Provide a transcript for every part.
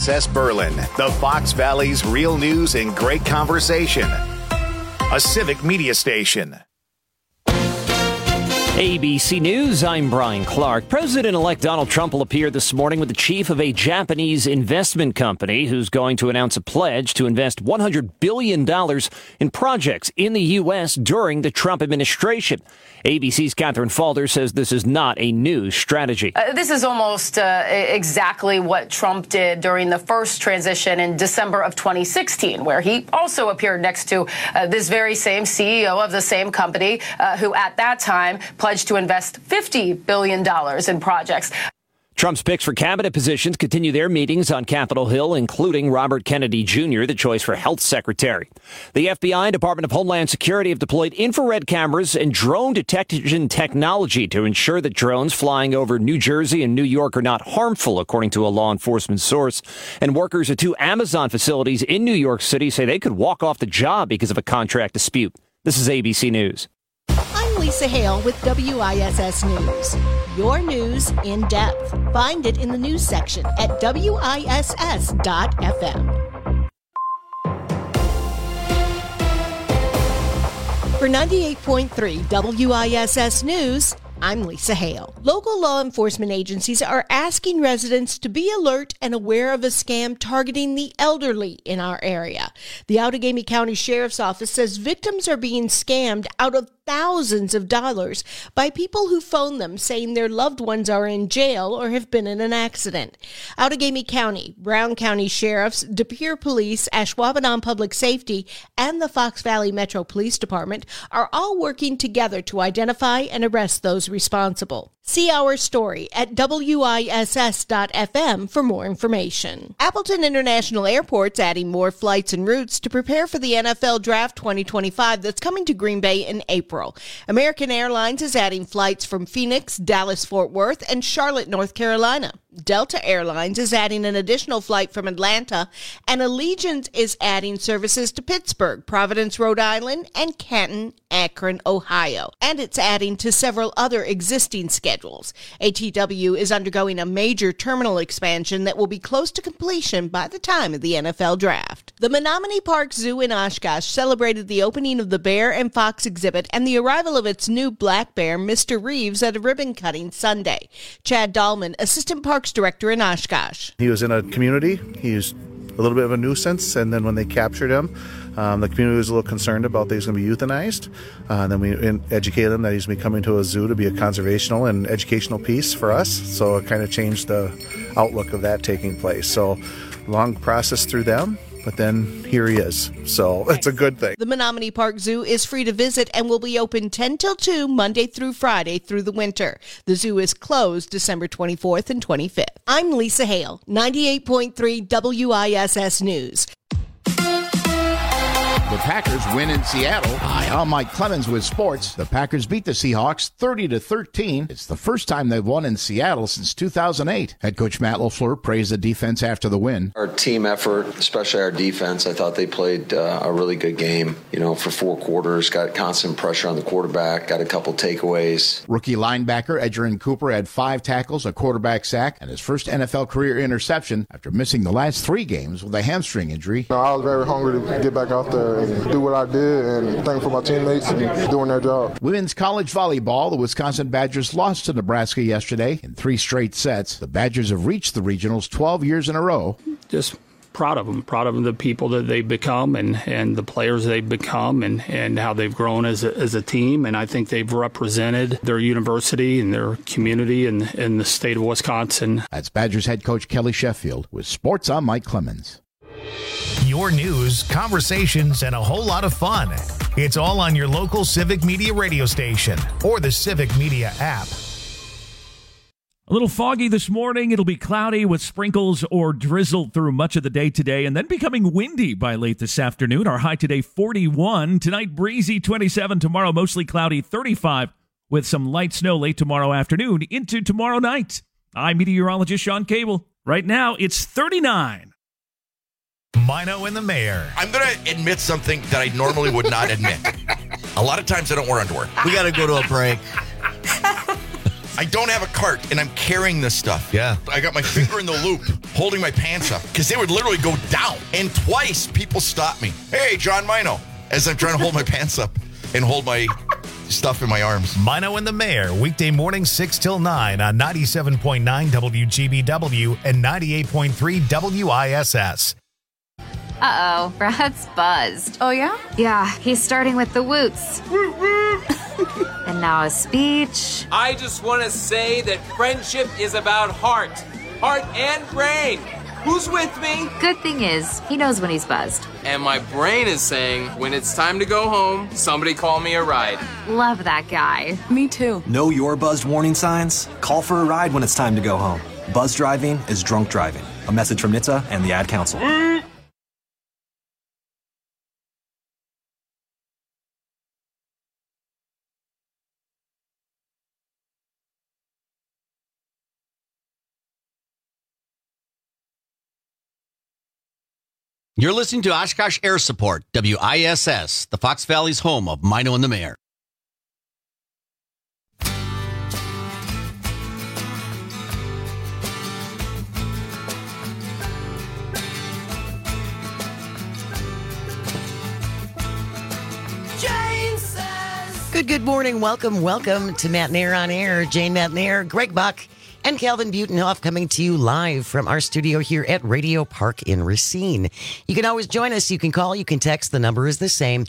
WISS Berlin, the Fox Valley's real news and great conversation. A civic media station. ABC News, I'm Brian Clark. President-elect Donald Trump will appear this morning with the chief of a Japanese investment company who's going to announce a pledge to invest $100 billion in projects in the U.S. during the Trump administration. ABC's Catherine Falder says this is not a new strategy. This is almost exactly what Trump did during the first transition in December of 2016, where he also appeared next to this very same CEO of the same company who at that time pledged to invest $50 billion in projects. Trump's picks for cabinet positions continue their meetings on Capitol Hill, including Robert Kennedy Jr., the choice for health secretary. The FBI and Department of Homeland Security have deployed infrared cameras and drone detection technology to ensure that drones flying over New Jersey and New York are not harmful, according to a law enforcement source. And workers at two Amazon facilities in New York City say they could walk off the job because of a contract dispute. This is ABC News. I'm Lisa Hale with WISS News. Your news in depth. Find it in the news section at WISS.FM. For 98.3 WISS News, I'm Lisa Hale. Local law enforcement agencies are asking residents to be alert and aware of a scam targeting the elderly in our area. The Outagamie County Sheriff's Office says victims are being scammed out of thousands of dollars by people who phone them saying their loved ones are in jail or have been in an accident. Outagamie County, Brown County Sheriffs, De Pere Police, Ashwaubenon Public Safety, and the Fox Valley Metro Police Department are all working together to identify and arrest those responsible. See our story at WISS.FM for more information. Appleton International Airport's adding more flights and routes to prepare for the NFL Draft 2025 that's coming to Green Bay in April. American Airlines is adding flights from Phoenix, Dallas-Fort Worth, and Charlotte, North Carolina. Delta Airlines is adding an additional flight from Atlanta, and Allegiant is adding services to Pittsburgh, Providence, Rhode Island, and Canton, Akron, Ohio. And it's adding to several other existing schedules. ATW is undergoing a major terminal expansion that will be close to completion by the time of the NFL Draft. The Menominee Park Zoo in Oshkosh celebrated the opening of the Bear and Fox exhibit and the arrival of its new black bear, Mr. Reeves, at a ribbon cutting Sunday. Chad Dahlman, Assistant Parks Director in Oshkosh. He was in a community. He was a little bit of a nuisance, and then when they captured him, the community was a little concerned about that he's going to be euthanized. Then we educated him that he's going to be coming to a zoo to be a conservational and educational piece for us. So it kind of changed the outlook of that taking place. So long process through them, but then here he is. So it's a good thing. The Menominee Park Zoo is free to visit and will be open 10 till 2 Monday through Friday through the winter. The zoo is closed December 24th and 25th. I'm Lisa Hale, 98.3 WISS News. The Packers win in Seattle. Hi, I'm Mike Clemens with sports. The Packers beat the Seahawks 30-13. It's the first time they've won in Seattle since 2008. Head coach Matt LaFleur praised the defense after the win. Our team effort, especially our defense, I thought they played a really good game. For 4 quarters, got constant pressure on the quarterback, got a couple takeaways. Rookie linebacker Edgerrin Cooper had 5 tackles, a quarterback sack, and his first NFL career interception after missing the last 3 games with a hamstring injury. I was very hungry to get back out there and do what I did, and thankful for my teammates and doing their job. Women's college volleyball, the Wisconsin Badgers lost to Nebraska yesterday in 3 straight sets. The Badgers have reached the regionals 12 years in a row. Just proud of them, the people that they've become and the players they've become and how they've grown as a team. And I think they've represented their university and their community in the state of Wisconsin. That's Badgers head coach Kelly Sheffield. With sports, I'm Mike Clemens. Your news, conversations, and a whole lot of fun. It's all on your local Civic Media radio station or the Civic Media app. A little foggy this morning. It'll be cloudy with sprinkles or drizzle through much of the day today and then becoming windy by late this afternoon. Our high today, 41. Tonight, breezy, 27. Tomorrow, mostly cloudy, 35, with some light snow late tomorrow afternoon into tomorrow night. I'm meteorologist Sean Cable. Right now, it's 39. Mino and the Mayor. I'm going to admit something that I normally would not admit. A lot of times I don't wear underwear. We got to go to a break. I don't have a cart, and I'm carrying this stuff. Yeah. I got my finger in the loop, holding my pants up, because they would literally go down. And twice, people stopped me. Hey, John Mino, as I'm trying to hold my pants up and hold my stuff in my arms. Mino and the Mayor, weekday mornings 6 till 9 on 97.9 WGBW and 98.3 WISS. Uh-oh, Brad's buzzed. Oh, yeah? Yeah, he's starting with the woots. And now a speech. I just want to say that friendship is about heart and brain. Who's with me? Good thing is, he knows when he's buzzed. And my brain is saying, when it's time to go home, somebody call me a ride. Love that guy. Me too. Know your buzzed warning signs? Call for a ride when it's time to go home. Buzz driving is drunk driving. A message from NHTSA and the Ad Council. You're listening to Oshkosh Air Support, WISS, the Fox Valley's home of Mino and the Mayor. Good morning. Welcome to Matt Nair on Air. Jane Matt Nair, Greg Buck, and Calvin Butenhoff coming to you live from our studio here at Radio Park in Racine. You can always join us. You can call, you can text. The number is the same,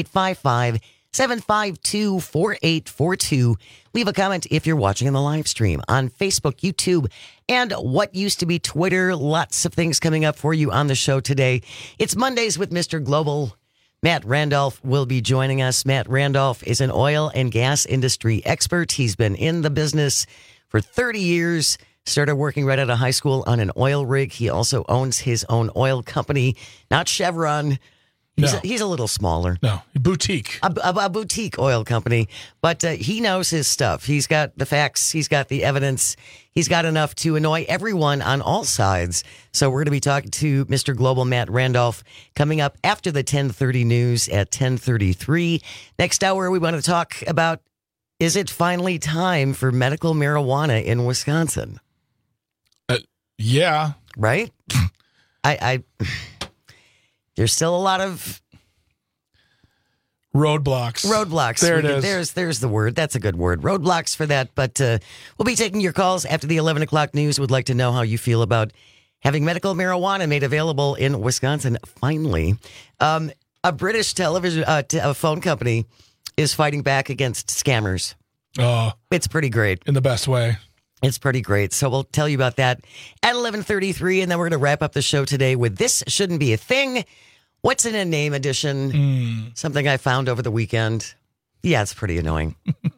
855-752-4842. Leave a comment if you're watching in the live stream on Facebook, YouTube, and what used to be Twitter. Lots of things coming up for you on the show today. It's Mondays with Mr. Global. Matt Randolph will be joining us. Matt Randolph is an oil and gas industry expert. He's been in the business for 30 years, started working right out of high school on an oil rig. He also owns his own oil company, not Chevron. He's a little smaller. No, boutique. A boutique oil company. But he knows his stuff. He's got the facts. He's got the evidence. He's got enough to annoy everyone on all sides. So we're going to be talking to Mr. Global Matt Randolph coming up after the 10:30 news at 10:33. Next hour, we want to talk about, is it finally time for medical marijuana in Wisconsin? Yeah. Right? There's still a lot of roadblocks. There it is. There's the word. That's a good word. Roadblocks for that. But we'll be taking your calls after the 11 o'clock news. Would like to know how you feel about having medical marijuana made available in Wisconsin. Finally, a British television a phone company is fighting back against scammers. Oh, it's pretty great in the best way. It's pretty great. So we'll tell you about that at 11:33, and then we're going to wrap up the show today with This Shouldn't Be a Thing. What's in a Name edition? Something I found over the weekend. Yeah, it's pretty annoying.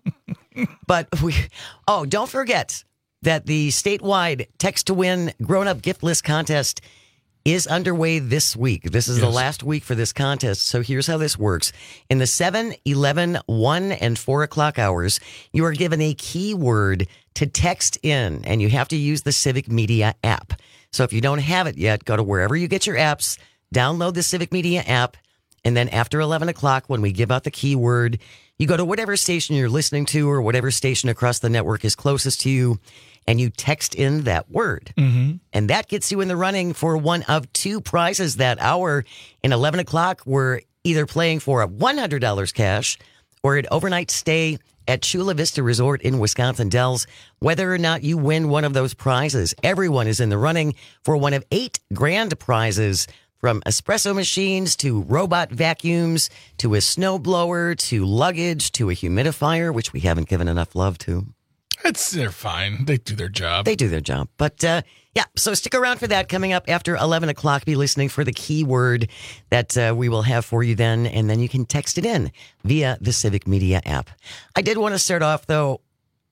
But don't forget that the statewide Text to Win grown-up gift list contest is underway this week. This is the last week for this contest. So here's how this works. In the 7, 11, 1, and 4 o'clock hours, you are given a keyword to text in, and you have to use the Civic Media app. So if you don't have it yet, go to wherever you get your apps, download the Civic Media app, and then after 11 o'clock, when we give out the keyword, you go to whatever station you're listening to or whatever station across the network is closest to you, and you text in that word. Mm-hmm. And that gets you in the running for one of two prizes that hour. In 11 o'clock, we're either playing for a $100 cash or an overnight stay at Chula Vista Resort in Wisconsin Dells. Whether or not you win one of those prizes, everyone is in the running for one of 8 grand prizes, from espresso machines to robot vacuums to a snowblower to luggage to a humidifier, which we haven't given enough love to. They're fine. They do their job. But so stick around for that coming up after 11 o'clock. Be listening for the keyword that we will have for you then, and then you can text it in via the Civic Media app. I did want to start off, though.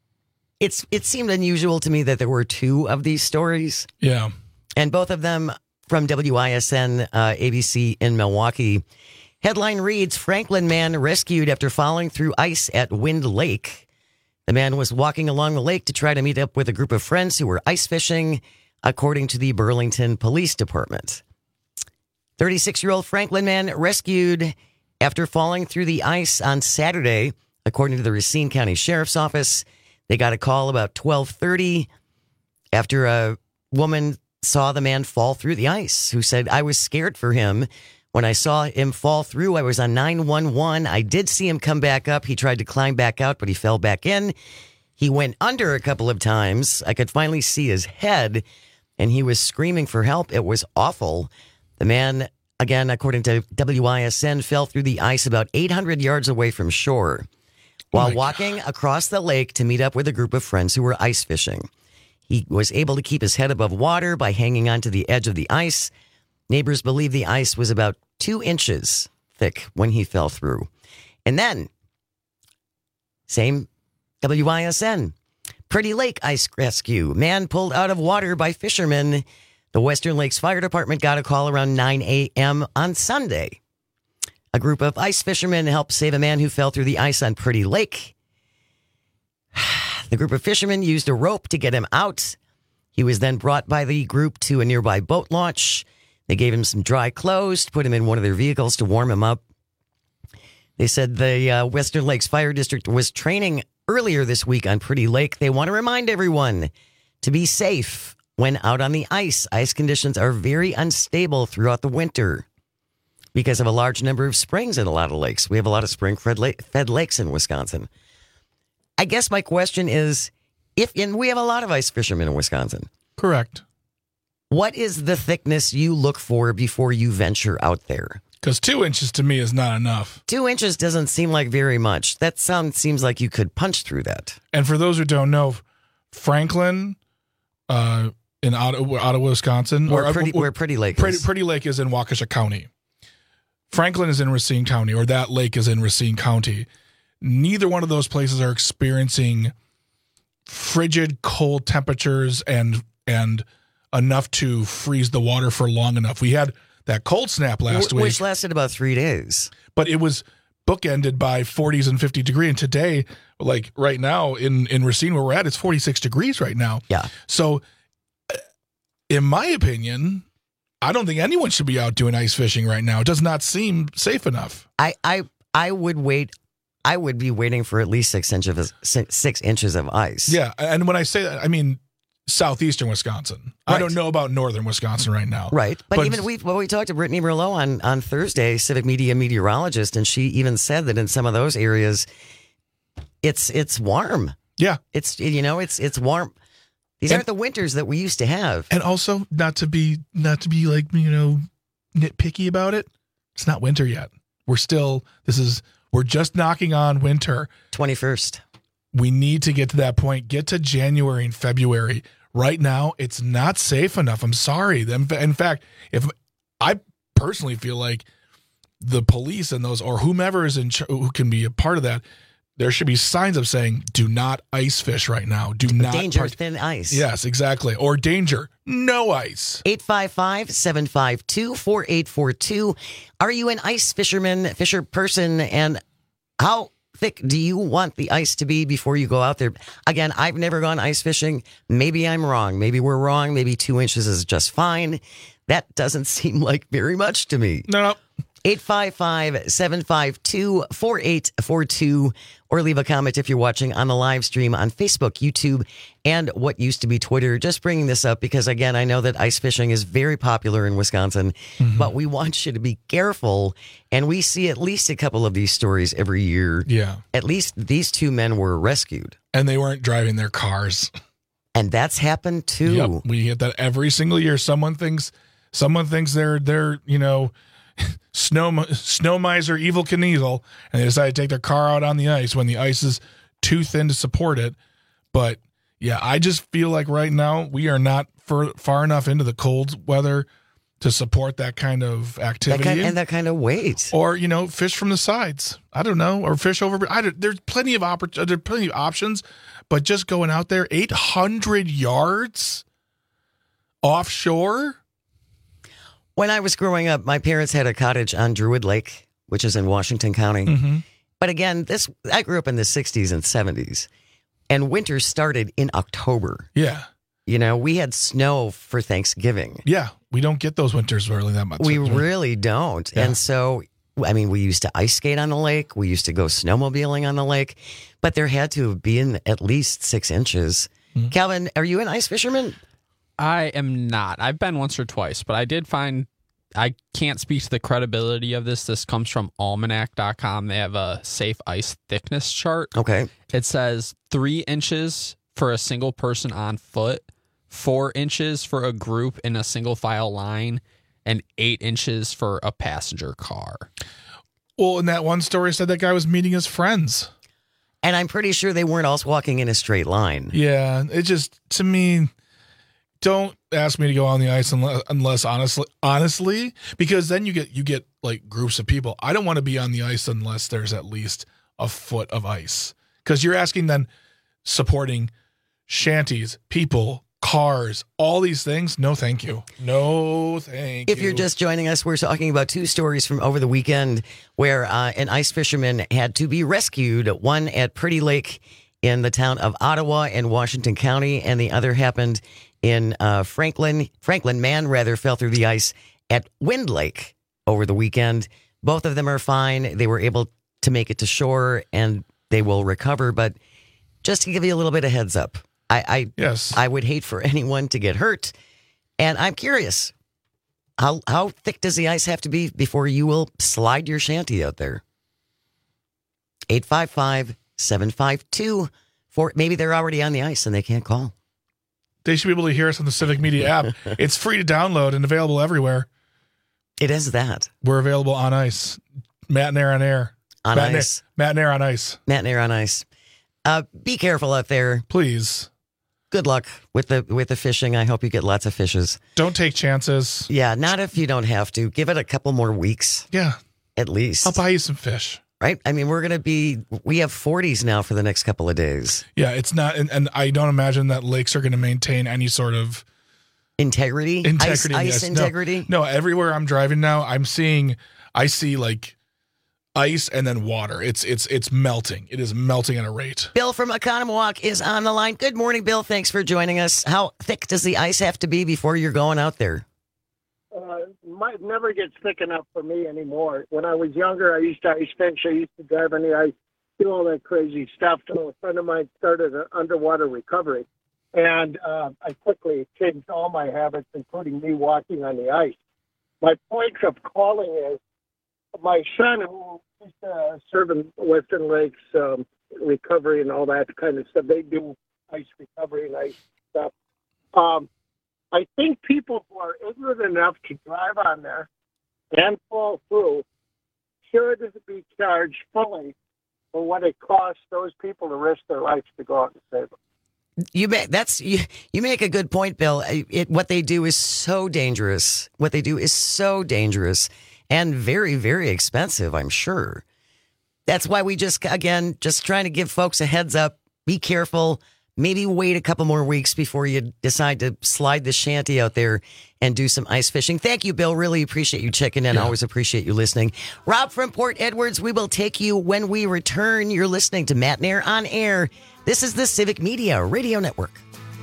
It seemed unusual to me that there were 2 of these stories. Yeah. And both of them from WISN ABC in Milwaukee. Headline reads, Franklin man rescued after falling through ice at Wind Lake. The man was walking along the lake to try to meet up with a group of friends who were ice fishing, according to the Burlington Police Department. 36-year-old Franklin man rescued after falling through the ice on Saturday, according to the Racine County Sheriff's Office. They got a call about 12:30 after a woman saw the man fall through the ice, who said, I was scared for him. When I saw him fall through, I was on 911. I did see him come back up. He tried to climb back out, but he fell back in. He went under a couple of times. I could finally see his head, and he was screaming for help. It was awful. The man, again, according to WISN, fell through the ice about 800 yards away from shore while walking across the lake to meet up with a group of friends who were ice fishing. He was able to keep his head above water by hanging onto the edge of the ice. Neighbors believe the ice was about 2 inches thick when he fell through. And then, same WISN, Pretty Lake ice rescue. Man pulled out of water by fishermen. The Western Lakes Fire Department got a call around 9 a.m. on Sunday. A group of ice fishermen helped save a man who fell through the ice on Pretty Lake. The group of fishermen used a rope to get him out. He was then brought by the group to a nearby boat launch. They gave him some dry clothes, put him in one of their vehicles to warm him up. They said the Western Lakes Fire District was training earlier this week on Pretty Lake. They want to remind everyone to be safe when out on the ice. Ice conditions are very unstable throughout the winter because of a large number of springs in a lot of lakes. We have a lot of spring-fed lakes in Wisconsin. I guess my question is, we have a lot of ice fishermen in Wisconsin. Correct. What is the thickness you look for before you venture out there? Because 2 inches to me is not enough. 2 inches doesn't seem like very much. That seems like you could punch through that. And for those who don't know, Franklin, in Ottawa, Wisconsin, where Pretty Lake is. Pretty Lake is in Waukesha County. Franklin is in Racine County, or that lake is in Racine County. Neither one of those places are experiencing frigid, cold temperatures and enough to freeze the water for long enough. We had that cold snap last week, which lasted about 3 days, but it was bookended by 40s and 50 degrees. And today, like right now in Racine where we're at, it's 46 degrees right now. Yeah. So in my opinion, I don't think anyone should be out doing ice fishing right now. It does not seem safe enough. I would wait. I would be waiting for at least 6 inches of ice. Yeah. And when I say that, I mean southeastern Wisconsin. Right. I don't know about northern Wisconsin right now. Right. But even we talked to Brittany Merlot on Thursday, Civic Media meteorologist, and she even said that in some of those areas it's warm. Yeah. It's warm. These aren't the winters that we used to have. And also not to be like, nitpicky about it. It's not winter yet. We're just knocking on winter. 21st. We need to get to that point. Get to January and February. Right now, it's not safe enough. I'm sorry. In fact, if I personally feel like the police and those, or whomever is who can be a part of that, there should be signs up saying, do not ice fish right now. Do not. Danger, thin ice. Yes, exactly. Or danger, no ice. 855-752-4842. Are you an ice fisher person? And how thick do you want the ice to be before you go out there? Again, I've never gone ice fishing. Maybe I'm wrong. Maybe we're wrong. Maybe 2 inches is just fine. That doesn't seem like very much to me. No. 855-752-4842, or leave a comment if you're watching on the live stream on Facebook, YouTube, and what used to be Twitter. Just bringing this up because, again, I know that ice fishing is very popular in Wisconsin, but we want you to be careful, and we see at least a couple of these stories every year. Yeah. At least these 2 men were rescued. And they weren't driving their cars. And that's happened, too. Yep. We get that every single year. Someone thinks they're Snow Miser, Evil Knievel, and they decide to take their car out on the ice when the ice is too thin to support it. But yeah, I just feel like right now we are not far enough into the cold weather to support that kind of activity and that kind of weight. Or fish from the sides. I don't know, or fish over. There's plenty of options, but just going out there 800 yards offshore. When I was growing up, my parents had a cottage on Druid Lake, which is in Washington County. Mm-hmm. But again, I grew up in the 60s and 70s, and winter started in October. Yeah. We had snow for Thanksgiving. Yeah, we don't get those winters really that much. We really don't. Yeah. And so I mean, we used to ice skate on the lake. We used to go snowmobiling on the lake. But there had to have been at least 6 inches. Mm-hmm. Calvin, are you an ice fisherman? I am not. I've been once or twice, but I did find, I can't speak to the credibility of this. This comes from almanac.com. They have a safe ice thickness chart. Okay. It says 3 inches for a single person on foot, 4 inches for a group in a single file line, and 8 inches for a passenger car. Well, in that one story said that guy was meeting his friends. And I'm pretty sure they weren't all walking in a straight line. Yeah, it just, to me, don't ask me to go on the ice unless honestly, because then you get like groups of people. I don't want to be on the ice unless there's at least a foot of ice. Because you're asking then supporting shanties, people, cars, all these things. No, thank you. No, thank you. If you're just joining us, we're talking about 2 stories from over the weekend where an ice fisherman had to be rescued. One at Pretty Lake in the town of Ottawa in Washington County, and the other happened in Franklin. Man fell through the ice at Wind Lake over the weekend. Both of them are fine. They were able to make it to shore, and they will recover. But just to give you a little bit of heads up, I would hate for anyone to get hurt. And I'm curious, how thick does the ice have to be before you will slide your shanty out there? 855-752. Maybe they're already on the ice and they can't call. They should be able to hear us on the Civic Media app. It's free to download and available everywhere. It is that. We're available on ice. Matt and Air on air. On ice. Matt and Air on ice. Matt and Air on ice. Be careful out there. Please. Good luck with the fishing. I hope you get lots of fishes. Don't take chances. Yeah, not if you don't have to. Give it a couple more weeks. Yeah. At least. I'll buy you some fish. Right? I mean, we have 40s now for the next couple of days. Yeah, it's not, and I don't imagine that lakes are going to maintain any sort of integrity. Ice integrity? No, everywhere I'm driving now, I see like ice and then water. It's melting. It is melting at a rate. Bill from Oconomowoc is on the line. Good morning, Bill. Thanks for joining us. How thick does the ice have to be before you're going out there? It never gets thick enough for me anymore. When I was younger, I used to ice fish. I used to drive on the ice, do all that crazy stuff. So a friend of mine started an underwater recovery. And I quickly changed all my habits, including me walking on the ice. My point of calling is my son, who used to serve in Western Lakes recovery and all that kind of stuff, they do ice recovery and ice stuff. I think people who are ignorant enough to drive on there and fall through should be charged fully for what it costs those people to risk their lives to go out and save them. You make a good point, Bill. What they do is so dangerous. And very, very expensive, I'm sure. That's why we just trying to give folks a heads up. Be careful. Maybe wait a couple more weeks before you decide to slide the shanty out there and do some ice fishing. Thank you, Bill. Really appreciate you checking in. Yeah. Always appreciate you listening. Rob from Port Edwards, we will take you when we return. You're listening to Matt and Air on Air. This is the Civic Media Radio Network.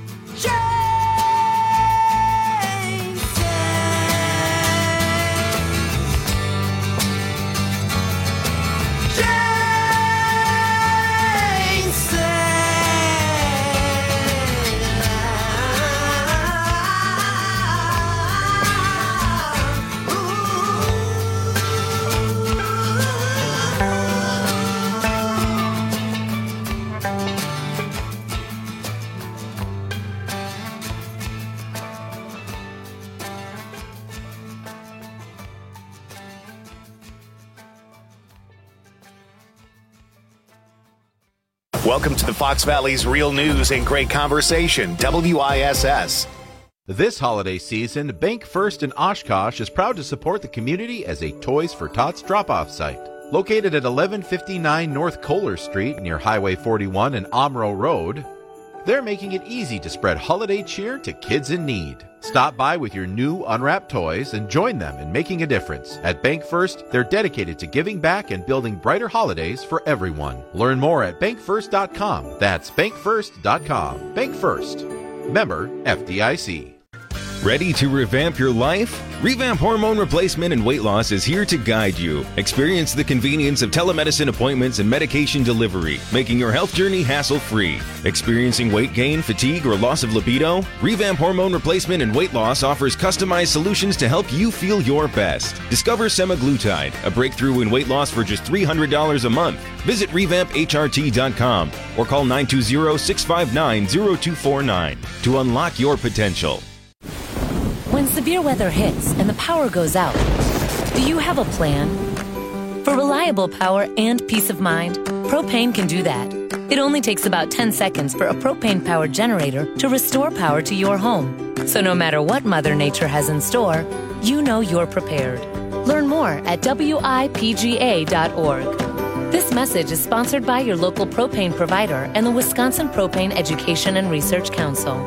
Welcome to the Fox Valley's Real News and Great Conversation, WISS. This holiday season, Bank First in Oshkosh is proud to support the community as a Toys for Tots drop-off site. Located at 1159 North Kohler Street near Highway 41 and Omro Road, they're making it easy to spread holiday cheer to kids in need. Stop by with your new unwrapped toys and join them in making a difference. At Bank First, they're dedicated to giving back and building brighter holidays for everyone. Learn more at bankfirst.com. That's bankfirst.com. Bank First. Member FDIC. Ready to revamp your life? Revamp Hormone Replacement and Weight Loss is here to guide you. Experience the convenience of telemedicine appointments and medication delivery, making your health journey hassle-free. Experiencing weight gain, fatigue, or loss of libido? Revamp Hormone Replacement and Weight Loss offers customized solutions to help you feel your best. Discover semaglutide, a breakthrough in weight loss for just $300 a month. Visit revampHRT.com or call 920-659-0249 to unlock your potential. When severe weather hits and the power goes out, do you have a plan? For reliable power and peace of mind, Propane can do that. It only takes about 10 seconds for a propane-powered generator to restore power to your home. So no matter what Mother Nature has in store, you know you're prepared. Learn more at WIPGA.org. This message is sponsored by your local propane provider and the Wisconsin Propane Education and Research Council.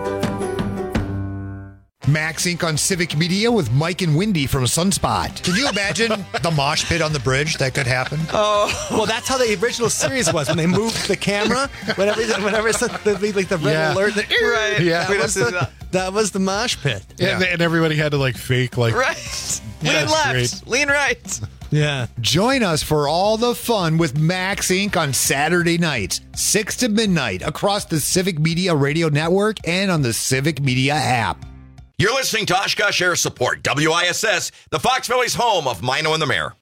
Max Inc. on Civic Media with Mike and Wendy from Sunspot. Can you imagine the mosh pit on the bridge that could happen? Oh, well, that's how the original series was when they moved the camera. Whenever it's like the red alert, right? Yeah, that was the mosh pit. Yeah. And everybody had to like fake like right. Lean left, lean right. Yeah. Join us for all the fun with Max Inc. on Saturday nights, 6 to midnight, across the Civic Media Radio Network and on the Civic Media app. You're listening to Oshkosh Air Support, WISS, the Fox Valley's home of Mino and the Mayor.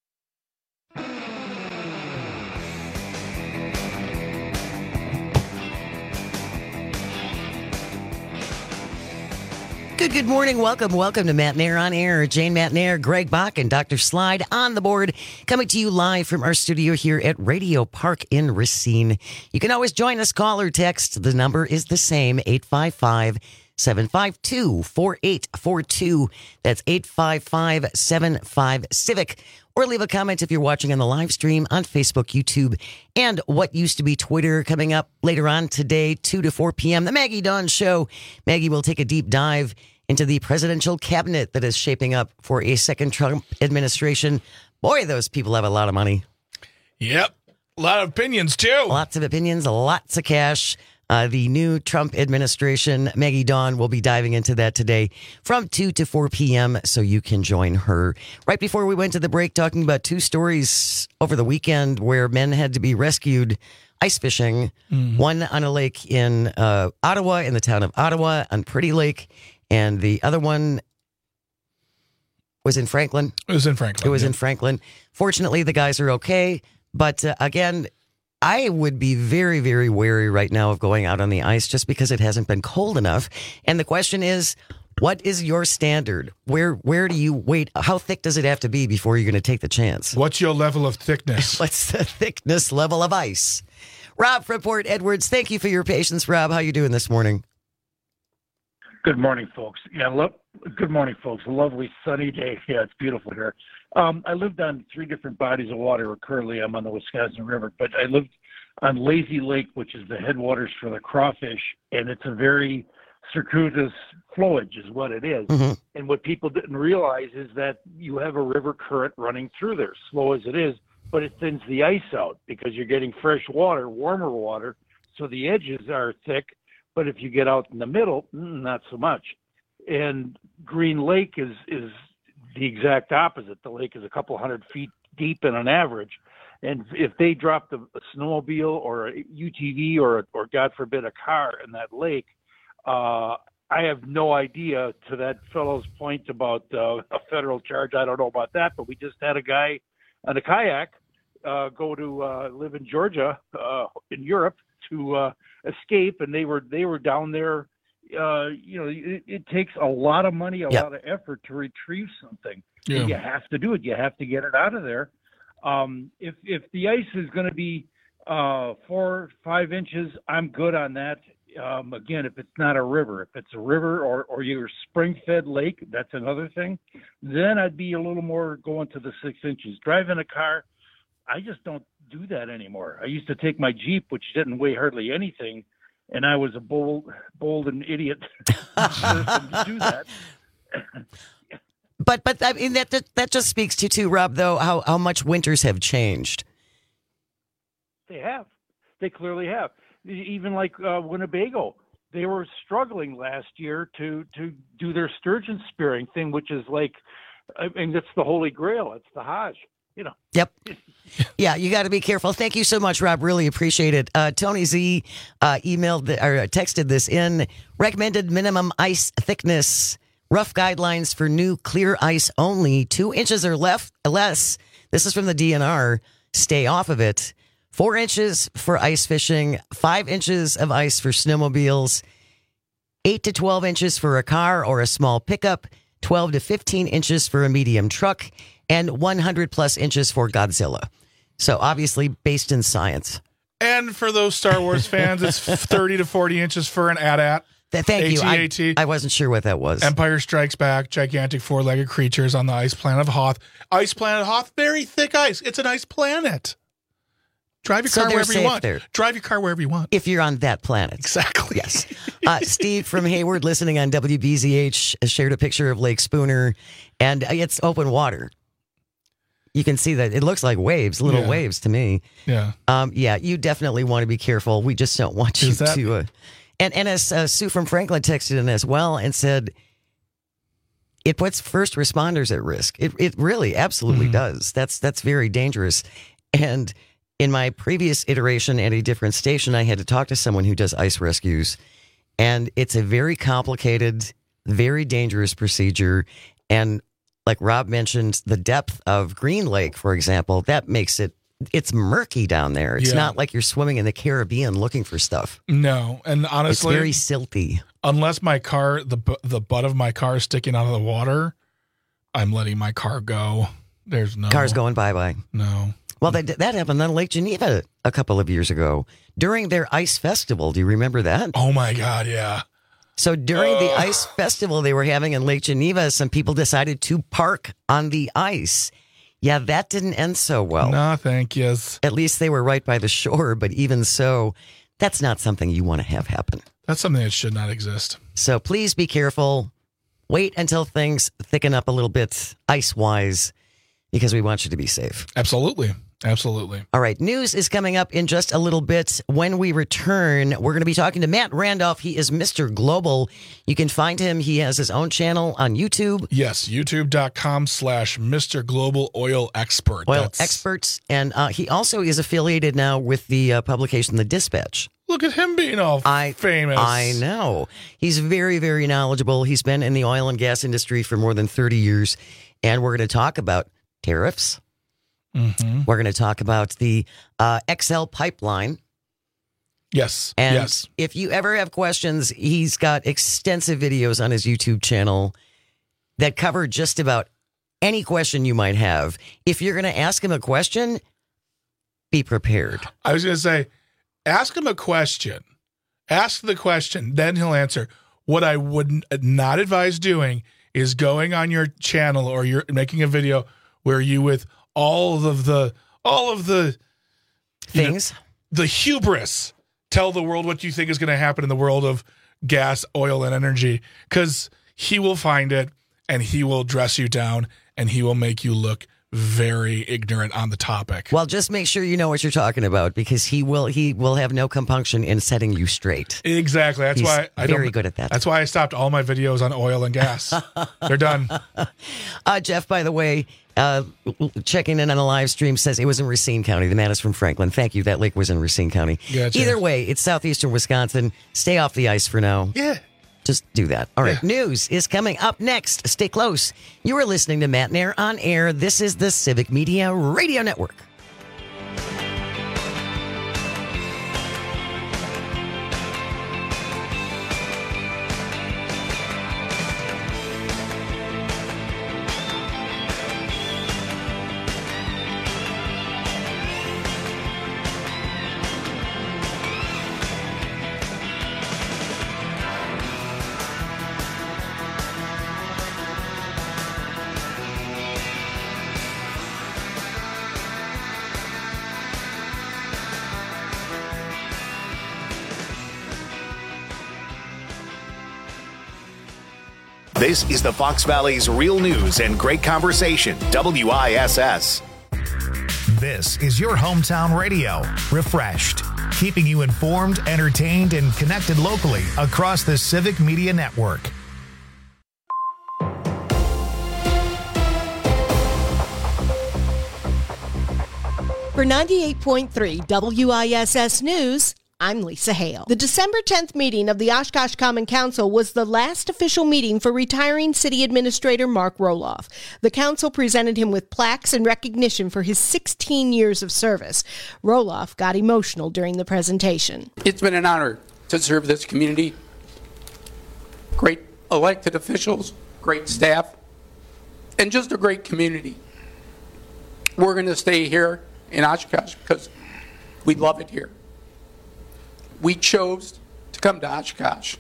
Good morning. Welcome to Matt Nair on Air. Jane Matt Nair, Greg Bach, and Dr. Slide on the board, coming to you live from our studio here at Radio Park in Racine. You can always join us, call or text. The number is the same, 855-752-4842. That's 855-75-CIVIC. Or leave a comment if you're watching on the live stream on Facebook, YouTube, and what used to be Twitter. Coming up later on today, 2 to 4 p.m., the Maggie Dawn Show. Maggie will take a deep dive into the presidential cabinet that is shaping up for a second Trump administration. Boy, those people have a lot of money. Yep. A lot of opinions, too. Lots of opinions, lots of cash. The new Trump administration, Maggie Dawn, will be diving into that today from 2 to 4 p.m., so you can join her. Right before we went to the break, talking about two stories over the weekend where men had to be rescued ice fishing. Mm-hmm. One on a lake in Ottawa, in the town of Ottawa, on Pretty Lake, and the other one was in Franklin. It was in Franklin. Fortunately, the guys are okay, but again, I would be very, very wary right now of going out on the ice just because it hasn't been cold enough. And the question is, what is your standard? Where do you wait? How thick does it have to be before you're going to take the chance? What's your level of thickness? What's the thickness level of ice? Rob from Port Edwards, thank you for your patience. Rob, how you doing this morning? Good morning, folks. Good morning, folks. A lovely sunny day. Yeah, it's beautiful here. I lived on 3 different bodies of water. Currently, I'm on the Wisconsin River, but I lived on Lazy Lake, which is the headwaters for the crawfish, and it's a very circuitous flowage is what it is. Mm-hmm. And what people didn't realize is that you have a river current running through there, slow as it is, but it thins the ice out because you're getting fresh water, warmer water, so the edges are thick, but if you get out in the middle, not so much. And Green Lake is the exact opposite. The lake is a couple hundred feet deep in an average. And if they dropped a snowmobile or a UTV or God forbid, a car in that lake, I have no idea, to that fellow's point about a federal charge. I don't know about that, but we just had a guy on a kayak go to live in Georgia, in Europe, to escape, and they were down there. It takes a lot of money, a lot of effort to retrieve something. Yeah. And you have to do it. You have to get it out of there. If the ice is going to be 4 or 5 inches, I'm good on that. Again, if it's not a river, if it's a river or your spring-fed lake, that's another thing. Then I'd be a little more going to the 6 inches. Driving a car, I just don't do that anymore. I used to take my Jeep, which didn't weigh hardly anything, and I was a bold and idiot person to do that. But I mean that just speaks to too, Rob, though, how much winters have changed. They have. They clearly have. Even like Winnebago, they were struggling last year to do their sturgeon spearing thing, which is like, I mean, that's the Holy Grail. It's the Hajj, Yep. Yeah, you got to be careful. Thank you so much, Rob. Really appreciate it. Tony Z texted this in. Recommended minimum ice thickness. Rough guidelines for new clear ice only. 2 inches or less. This is from the DNR. Stay off of it. 4 inches for ice fishing. 5 inches of ice for snowmobiles. 8 to 12 inches for a car or a small pickup. 12 to 15 inches for a medium truck. And 100 plus inches for Godzilla. So obviously based in science. And for those Star Wars fans, it's 30 to 40 inches for an AT-AT. Thank you. AT-AT. I wasn't sure what that was. Empire Strikes Back, gigantic 4-legged creatures on the ice planet of Hoth. Ice planet Hoth, very thick ice. It's an ice planet. Drive your car wherever you want. There. Drive your car wherever you want. If you're on that planet. Exactly. Yes. Steve from Hayward, listening on WBZH, shared a picture of Lake Spooner, and it's open water. You can see that it looks like waves, little waves to me. Yeah. You definitely want to be careful. We just don't want you to. And as Sue from Franklin texted in as well and said, it puts first responders at risk. It really absolutely does. That's very dangerous. And in my previous iteration at a different station, I had to talk to someone who does ice rescues. And it's a very complicated, very dangerous procedure. And like Rob mentioned, the depth of Green Lake, for example, that makes it's murky down there. It's not like you're swimming in the Caribbean looking for stuff. No, and honestly, it's very silty. Unless my car, the butt of my car is sticking out of the water, I'm letting my car go. There's no car's going bye-bye. No. Well, that happened on Lake Geneva a couple of years ago during their ice festival. Do you remember that? Oh my God, yeah. So during the ice festival they were having in Lake Geneva, some people decided to park on the ice. Yeah, that didn't end so well. No, thank you. At least they were right by the shore, but even so, that's not something you want to have happen. That's something that should not exist. So please be careful. Wait until things thicken up a little bit ice-wise, because we want you to be safe. Absolutely. Absolutely. All right. News is coming up in just a little bit. When we return, we're going to be talking to Matt Randolph. He is Mr. Global. You can find him. He has his own channel on YouTube. Yes. YouTube.com/Mr. Global Oil Expert. Experts. And he also is affiliated now with the publication The Dispatch. Look at him being all famous. I know. He's very, very knowledgeable. He's been in the oil and gas industry for more than 30 years. And we're going to talk about tariffs. Mm-hmm. We're going to talk about the XL pipeline. Yes. And if you ever have questions, he's got extensive videos on his YouTube channel that cover just about any question you might have. If you're going to ask him a question, be prepared. I was going to say, ask him a question. Ask the question, then he'll answer. What I would not advise doing is going on your channel or you're making a video where you with all of the things, the hubris, tell the world what you think is going to happen in the world of gas, oil, and energy, because he will find it and he will dress you down and he will make you look very ignorant on the topic. Well, just make sure you know what you're talking about, because he will have no compunction in setting you straight. Exactly. That's why I'm very good at that. That's why I stopped all my videos on oil and gas. They're done. Jeff, by the way, checking in on the live stream, says it was in Racine County. The man is from Franklin. Thank you. That lake was in Racine County. Gotcha. Either way, it's southeastern Wisconsin. Stay off the ice for now. Yeah. Just do that. All right. News is coming up next. Stay close. You are listening to Matt Nair on air. This is the Civic Media Radio Network. This is the Fox Valley's Real News and Great Conversation, WISS. This is your hometown radio, refreshed. keeping you informed, entertained, and connected locally across the Civic Media Network. For 98.3 WISS News, I'm Lisa Hale. The December 10th meeting of the Oshkosh Common Council was the last official meeting for retiring City Administrator Mark Roloff. The council presented him with plaques and recognition for his 16 years of service. Roloff got emotional during the presentation. It's been an honor to serve this community. Great elected officials, great staff, and just a great community. We're going to stay here in Oshkosh because we love it here. We chose to come to Oshkosh,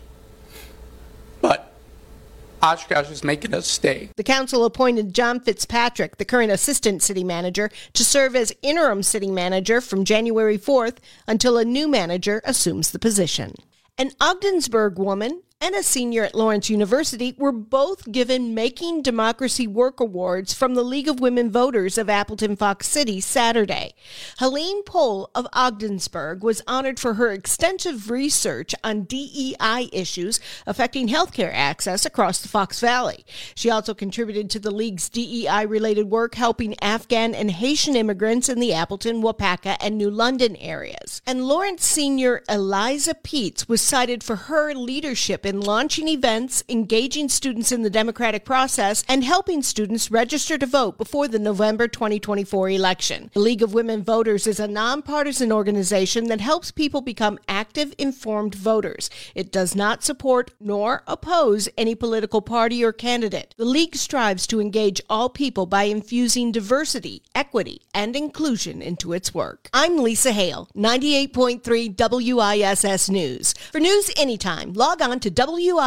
but Oshkosh is making us stay. The council appointed John Fitzpatrick, the current assistant city manager, to serve as interim city manager from January 4th until a new manager assumes the position. An Ogdensburg woman and a senior at Lawrence University were both given Making Democracy Work Awards from the League of Women Voters of Appleton Fox City Saturday. Helene Pohl of Ogdensburg was honored for her extensive research on DEI issues affecting healthcare access across the Fox Valley. She also contributed to the League's DEI-related work helping Afghan and Haitian immigrants in the Appleton, Wapaka, and New London areas. And Lawrence senior Eliza Peets was cited for her leadership in launching events, engaging students in the democratic process, and helping students register to vote before the November 2024 election. The League of Women Voters is a nonpartisan organization that helps people become active, informed voters. It does not support nor oppose any political party or candidate. The League strives to engage all people by infusing diversity, equity, and inclusion into its work. I'm Lisa Hale, 98.3 WISS News. For news anytime, log on to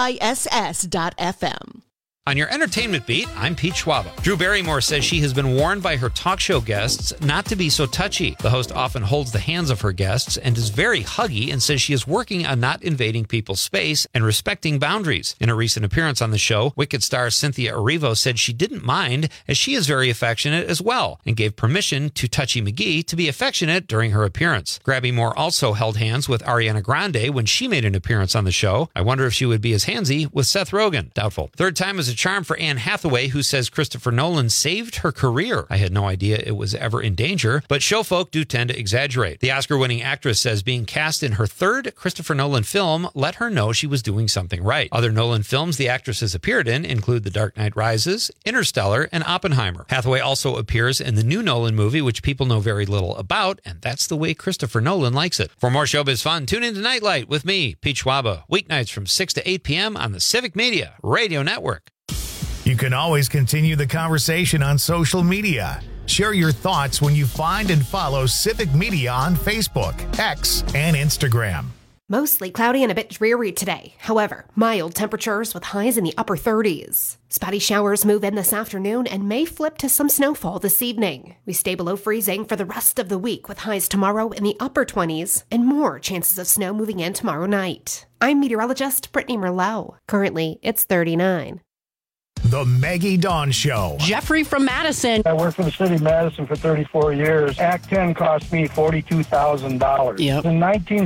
WISS.FM. On your entertainment beat, I'm Pete Schwaba. Drew Barrymore says she has been warned by her talk show guests not to be so touchy. The host often holds the hands of her guests and is very huggy and says she is working on not invading people's space and respecting boundaries. In a recent appearance on the show, Wicked star Cynthia Erivo said she didn't mind as she is very affectionate as well and gave permission to Touchy McGee to be affectionate during her appearance. Grabby Moore also held hands with Ariana Grande when she made an appearance on the show. I wonder if she would be as handsy with Seth Rogen. Doubtful. Third time is a charm for Anne Hathaway, who says Christopher Nolan saved her career. I had no idea it was ever in danger, but show folk do tend to exaggerate. The Oscar-winning actress says being cast in her third Christopher Nolan film let her know she was doing something right. Other Nolan films the actress has appeared in include The Dark Knight Rises, Interstellar, and Oppenheimer. Hathaway also appears in the new Nolan movie, which people know very little about, and that's the way Christopher Nolan likes it. For more showbiz fun, tune in to Nightlight with me, Pete Schwaba, weeknights from 6 to 8 p.m. on the Civic Media Radio Network. You can always continue the conversation on social media. Share your thoughts when you find and follow Civic Media on Facebook, X, and Instagram. Mostly cloudy and a bit dreary today. However, mild temperatures with highs in the upper 30s. Spotty showers move in this afternoon and may flip to some snowfall this evening. We stay below freezing for the rest of the week with highs tomorrow in the upper 20s and more chances of snow moving in tomorrow night. I'm meteorologist Brittany Merlot. Currently, it's 39. The Maggie Dawn Show. Jeffrey from Madison. I worked for the city of Madison for 34 years. Act 10 cost me $42,000. Yep. In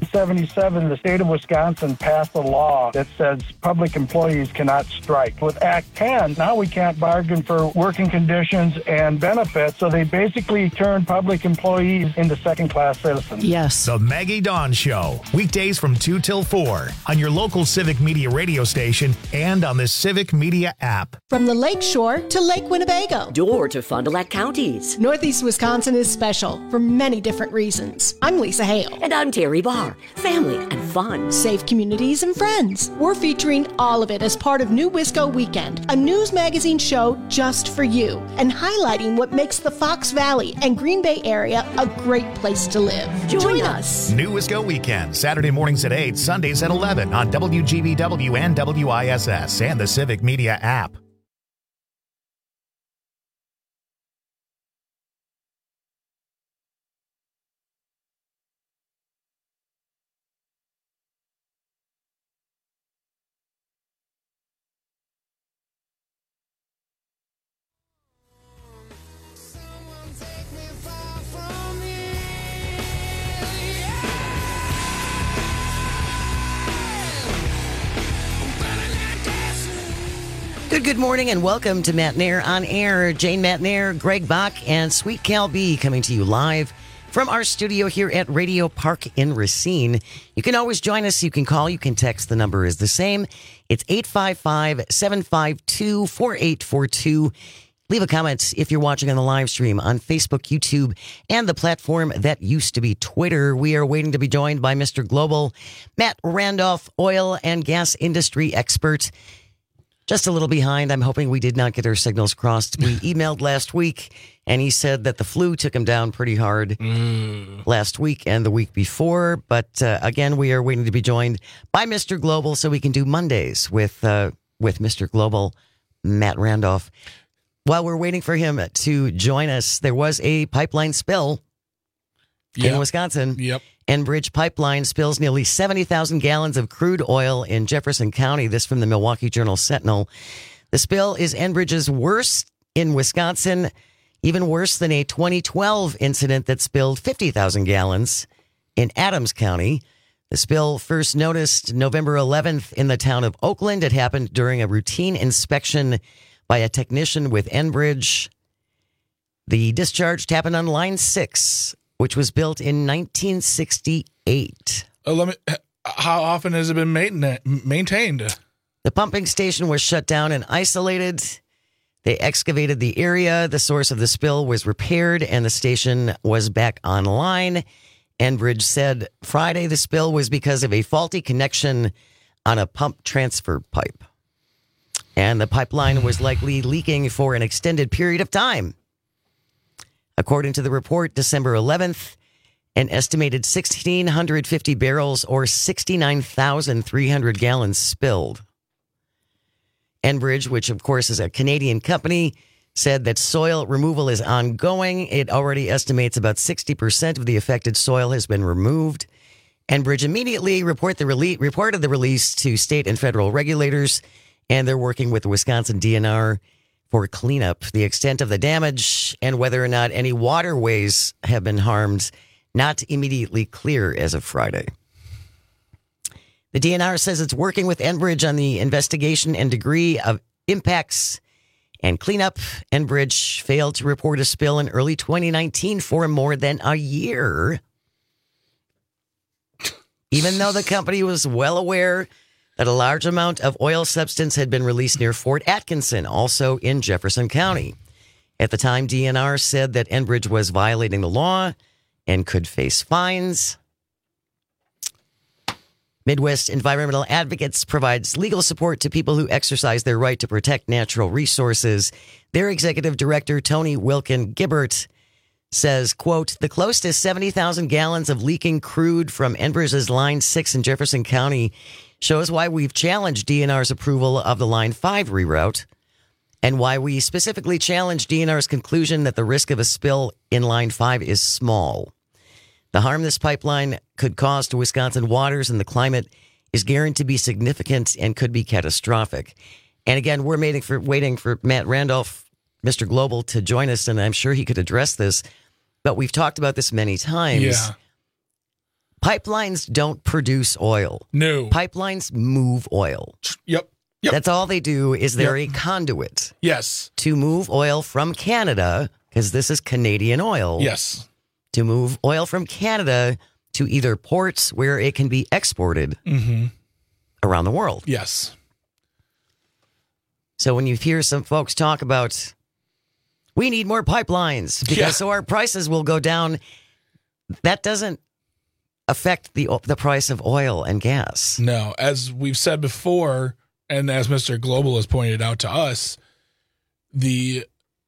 1977, the state of Wisconsin passed a law that says public employees cannot strike. With Act 10, now we can't bargain for working conditions and benefits, so they basically turned public employees into second-class citizens. Yes. The Maggie Dawn Show. Weekdays from 2 till 4 on your local Civic Media radio station and on the Civic Media app. From the Lake Shore to Lake Winnebago. Door to Fond du Lac counties. Northeast Wisconsin is special for many different reasons. I'm Lisa Hale. And I'm Terry Barr. Family and fun. Safe communities and friends. We're featuring all of it as part of New Wisco Weekend, a news magazine show just for you, and highlighting what makes the Fox Valley and Green Bay area a great place to live. Join us. New Wisco Weekend, Saturday mornings at 8, Sundays at 11 on WGBW and WISS and the Civic Media app. Good morning and welcome to Matt Nair on Air. Jane Matt Nair, Greg Bach, and Sweet Cal B coming to you live from our studio here at Radio Park in Racine. You can always join us. You can call. You can text. The number is the same. It's 855-752-4842. Leave a comment if you're watching on the live stream on Facebook, YouTube, and the platform that used to be Twitter. We are waiting to be joined by Mr. Global, Matt Randolph, oil and gas industry expert. Just a little behind. I'm hoping we did not get our signals crossed. We emailed last week, and he said that the flu took him down pretty hard last week and the week before. But again, we are waiting to be joined by Mr. Global so we can do Mondays with Mr. Global, Matt Randolph. While we're waiting for him to join us, there was a pipeline spill in Wisconsin. Yep. Enbridge Pipeline spills nearly 70,000 gallons of crude oil in Jefferson County. This from the Milwaukee Journal-Sentinel. The spill is Enbridge's worst in Wisconsin, even worse than a 2012 incident that spilled 50,000 gallons in Adams County. The spill first noticed November 11th in the town of Oakland. It happened during a routine inspection by a technician with Enbridge. The discharge happened on Line 6, which was built in 1968. How often has it been maintained? The pumping station was shut down and isolated. They excavated the area. The source of the spill was repaired, and the station was back online. Enbridge said Friday the spill was because of a faulty connection on a pump transfer pipe. And the pipeline was likely leaking for an extended period of time. According to the report, December 11th, an estimated 1,650 barrels or 69,300 gallons spilled. Enbridge, which of course is a Canadian company, said that soil removal is ongoing. It already estimates about 60% of the affected soil has been removed. Enbridge immediately reported the release to state and federal regulators, and they're working with the Wisconsin DNR for cleanup. The extent of the damage and whether or not any waterways have been harmed, not immediately clear as of Friday. The DNR says it's working with Enbridge on the investigation and degree of impacts and cleanup. Enbridge failed to report a spill in early 2019 for more than a year, even though the company was well aware that a large amount of oil substance had been released near Fort Atkinson, also in Jefferson County. At the time, DNR said that Enbridge was violating the law and could face fines. Midwest Environmental Advocates provides legal support to people who exercise their right to protect natural resources. Their executive director, Tony Wilkin Gibbert, says, quote, the close to 70,000 gallons of leaking crude from Enbridge's Line 6 in Jefferson County shows why we've challenged DNR's approval of the Line 5 reroute and why we specifically challenged DNR's conclusion that the risk of a spill in Line 5 is small. The harm this pipeline could cause to Wisconsin waters and the climate is guaranteed to be significant and could be catastrophic. And again, we're waiting for Matt Randolph, Mr. Global, to join us, and I'm sure he could address this. But we've talked about this many times. Yeah. Pipelines don't produce oil. No. Pipelines move oil. Yep. That's all they do is they're a conduit. Yes. To move oil from Canada, because this is Canadian oil. Yes. To move oil from Canada to either ports where it can be exported around the world. Yes. So when you hear some folks talk about, we need more pipelines because so our prices will go down, that doesn't affect the price of oil and gas. No, as we've said before, and as Mr. Global has pointed out to us, the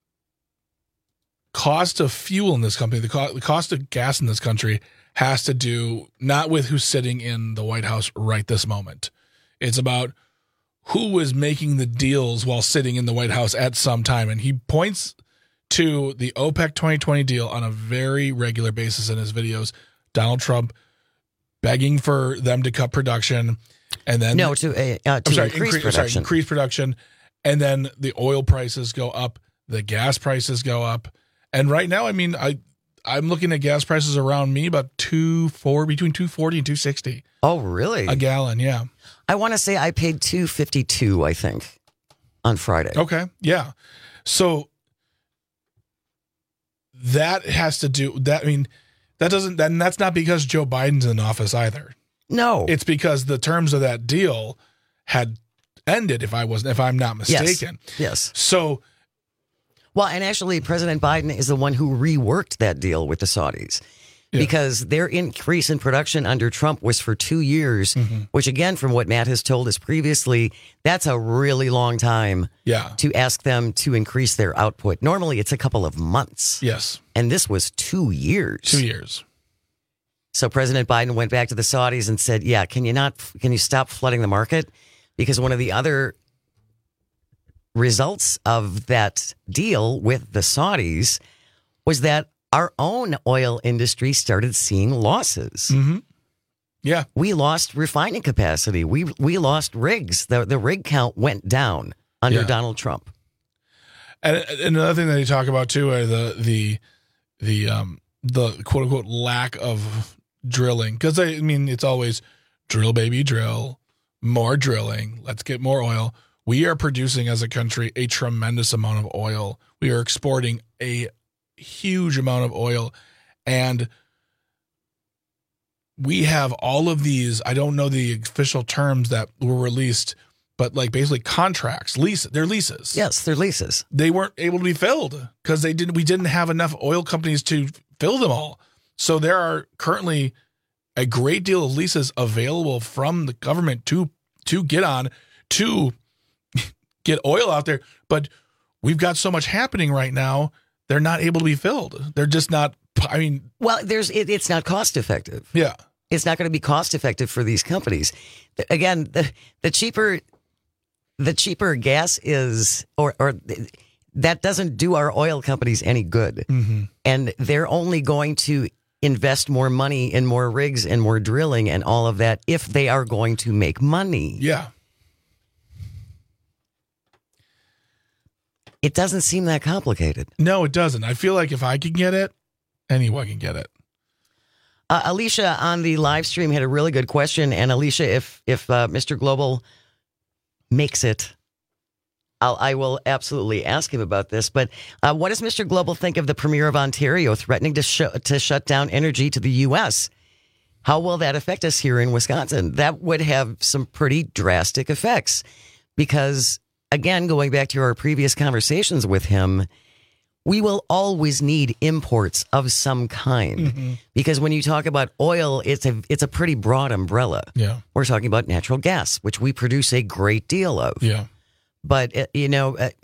cost of fuel in this company, the cost of gas in this country has to do not with who's sitting in the White House right this moment. It's about who was making the deals while sitting in the White House at some time. And he points to the OPEC 2020 deal on a very regular basis in his videos. Donald Trump begging for them to cut production, and then increase production. Increase production, and then the oil prices go up, the gas prices go up, and right now, I mean, I'm looking at gas prices around me about between $2.40 and $2.60. Oh, really? A gallon, yeah. I want to say I paid $2.52. I think on Friday. Okay. Yeah. So that has to do that. I mean, that's not because Joe Biden's in office either. No, it's because the terms of that deal had ended. If I'm not mistaken. Yes. So, well, and actually, President Biden is the one who reworked that deal with the Saudis. Because their increase in production under Trump was for 2 years, which again, from what Matt has told us previously, that's a really long time to ask them to increase their output. Normally, it's a couple of months. Yes. And this was 2 years. 2 years. So President Biden went back to the Saudis and said, can you stop flooding the market? Because one of the other results of that deal with the Saudis was that our own oil industry started seeing losses. Mm-hmm. Yeah. We lost refining capacity. We lost rigs. The rig count went down under Donald Trump. And another thing that they talk about too are the quote unquote lack of drilling. Because it's always drill, baby, drill, more drilling. Let's get more oil. We are producing as a country a tremendous amount of oil. We are exporting a huge amount of oil, and we have all of these, I don't know the official terms that were released, but like basically contracts, they're leases. Yes, they're leases. They weren't able to be filled because we didn't have enough oil companies to fill them all. So there are currently a great deal of leases available from the government to get on, to get oil out there, but we've got so much happening right now. They're not able to be filled. They're just not. Well, it's not cost effective. Yeah, it's not going to be cost effective for these companies. Again, the cheaper gas is, or that doesn't do our oil companies any good. Mm-hmm. And they're only going to invest more money in more rigs and more drilling and all of that if they are going to make money. Yeah. It doesn't seem that complicated. No, it doesn't. I feel like if I can get it, anyone can get it. Alicia on the live stream had a really good question. And Alicia, if Mr. Global makes it, I will absolutely ask him about this. But what does Mr. Global think of the Premier of Ontario threatening to shut down energy to the U.S.? How will that affect us here in Wisconsin? That would have some pretty drastic effects because, again, going back to our previous conversations with him, we will always need imports of some kind because when you talk about oil, it's a pretty broad umbrella. Yeah, we're talking about natural gas, which we produce a great deal of. Yeah, but it's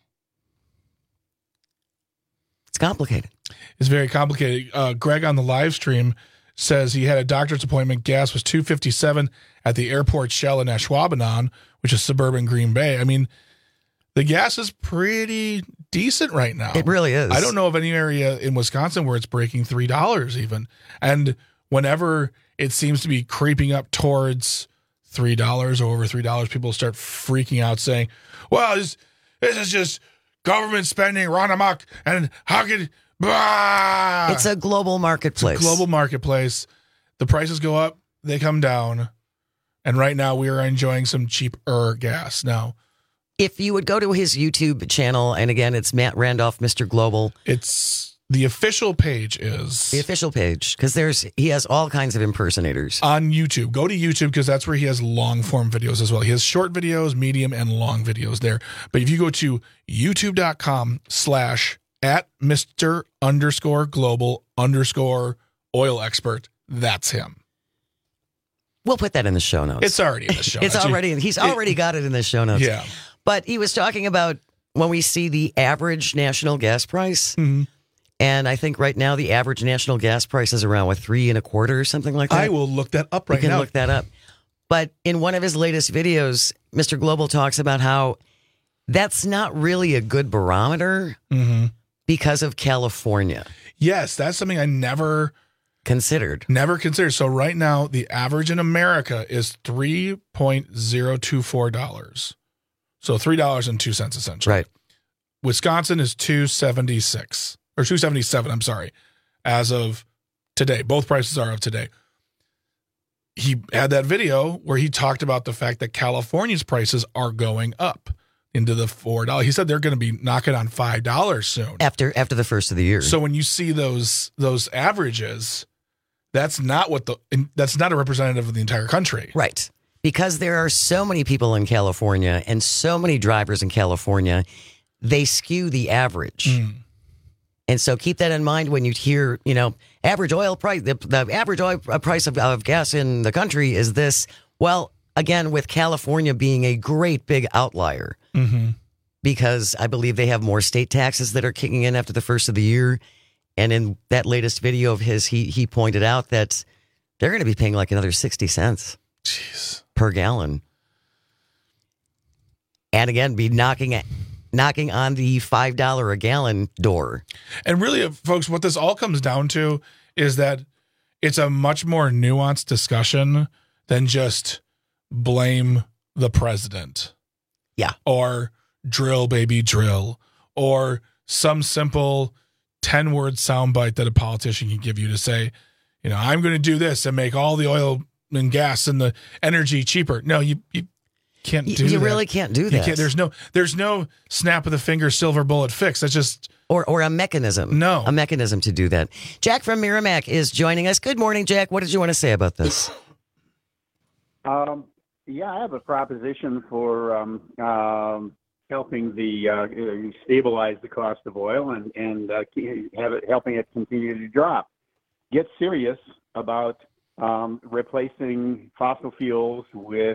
complicated. It's very complicated. Greg on the live stream says he had a doctor's appointment. Gas was $2.57 at the airport Shell in Ashwaubenon, which is suburban Green Bay. I mean, the gas is pretty decent right now. It really is. I don't know of any area in Wisconsin where it's breaking $3 even. And whenever it seems to be creeping up towards $3 or over $3, people start freaking out saying, well, this is just government spending run amok and how could... Blah! It's a global marketplace. It's a global marketplace. The prices go up, they come down. And right now we are enjoying some cheaper gas. Now, if you would go to his YouTube channel, and again, it's Matt Randolph, Mr. Global. It's the official page is. The official page, because he has all kinds of impersonators. On YouTube. Go to YouTube because that's where he has long form videos as well. He has short videos, medium, and long videos there. But if you go to youtube.com/@Mr_Global_oil expert, that's him. We'll put that in the show notes. It's already in the show notes. He's already got it in the show notes. Yeah. But he was talking about when we see the average national gas price. Mm-hmm. And I think right now the average national gas price is around $3.25 or something like that. I will look that up right now. You can look that up. But in one of his latest videos, Mr. Global talks about how that's not really a good barometer because of California. Yes, that's something I never considered. So right now, the average in America is $3.024. So $3.02 essentially. Right. Wisconsin is $2.76 or $2.77. I'm sorry, as of today. Both prices are of today. He had that video where he talked about the fact that California's prices are going up. into the $4. He said they're going to be knocking on $5 soon after the first of the year. So when you see those averages, that's not a representative of the entire country, right? Because there are so many people in California and so many drivers in California, they skew the average. And so keep that in mind when you hear, average oil price. The average oil price of gas in the country is this. Well, again, with California being a great big outlier, because I believe they have more state taxes that are kicking in after the first of the year. And in that latest video of his, he pointed out that they're going to be paying like another 60 cents per gallon. And again, be knocking on the $5 a gallon door. And really, folks, what this all comes down to is that it's a much more nuanced discussion than just blame the president. Yeah. Or drill, baby, drill. Or some simple 10-word soundbite that a politician can give you to say, I'm going to do this and make all the oil and gas and the energy cheaper. No, you can't do that. You really can't do that. There's no snap of the finger silver bullet fix. That's just or a mechanism. No, a mechanism to do that. Jack from Merrimack is joining us. Good morning, Jack. What did you want to say about this? Yeah, I have a proposition for helping the stabilize the cost of oil and helping it continue to drop. Get serious about replacing fossil fuels with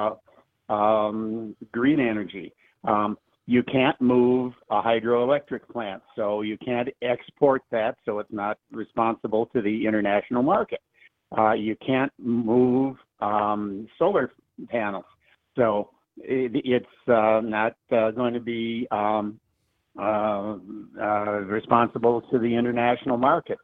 green energy. You can't move a hydroelectric plant, so you can't export that, so it's not responsible to the international market. You can't move solar panels, so it's not going to be responsible to the international market.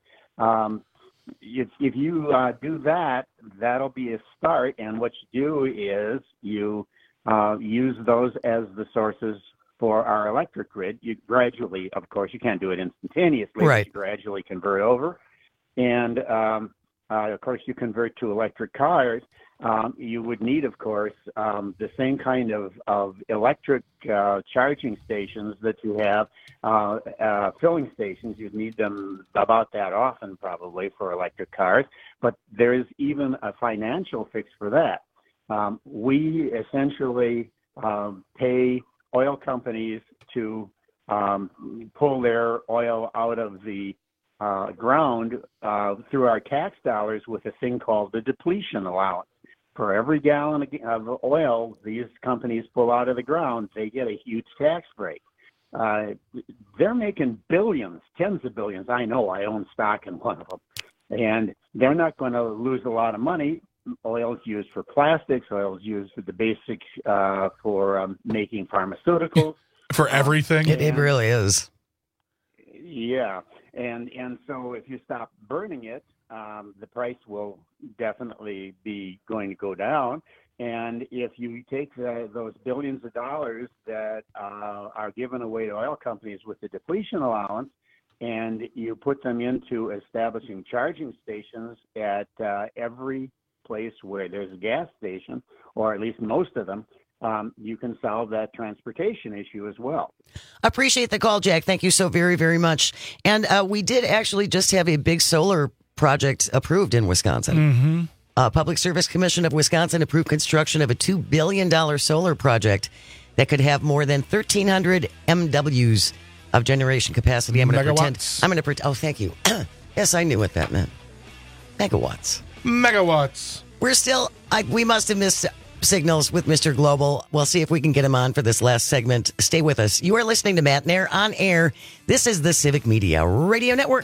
If you do that, that'll be a start. And what you do is you use those as the sources for our electric grid. You gradually, of course, you can't do it instantaneously. Right. You gradually convert over. And, of course, you convert to electric cars. You would need, of course, the same kind of electric charging stations that you have, filling stations. You'd need them about that often, probably, for electric cars. But there is even a financial fix for that. We essentially pay oil companies to pull their oil out of the ground through our tax dollars with a thing called the depletion allowance. For every gallon of oil these companies pull out of the ground, they get a huge tax break. They're making billions, tens of billions. I know, I own stock in one of them. And they're not going to lose a lot of money. Oil is used for plastics. Oil is used for the basics for making pharmaceuticals. For everything? It really is. Yeah. And so if you stop burning it, the price will definitely be going to go down. And if you take those billions of dollars that are given away to oil companies with the depletion allowance, and you put them into establishing charging stations at every place where there's a gas station, or at least most of them, you can solve that transportation issue as well. Appreciate the call, Jack. Thank you so very, very much. And we did actually just have a big solar project approved in Wisconsin. Public Service Commission of Wisconsin approved construction of a $2 billion solar project that could have more than 1,300 MWs of generation capacity. I'm going to pretend. Oh, thank you. Yes, I knew what that meant. Megawatts. We must have missed signals with Mr. Global. We'll see if we can get him on for this last segment. Stay with us. You are listening to Matt Nair on air. This is the Civic Media Radio Network.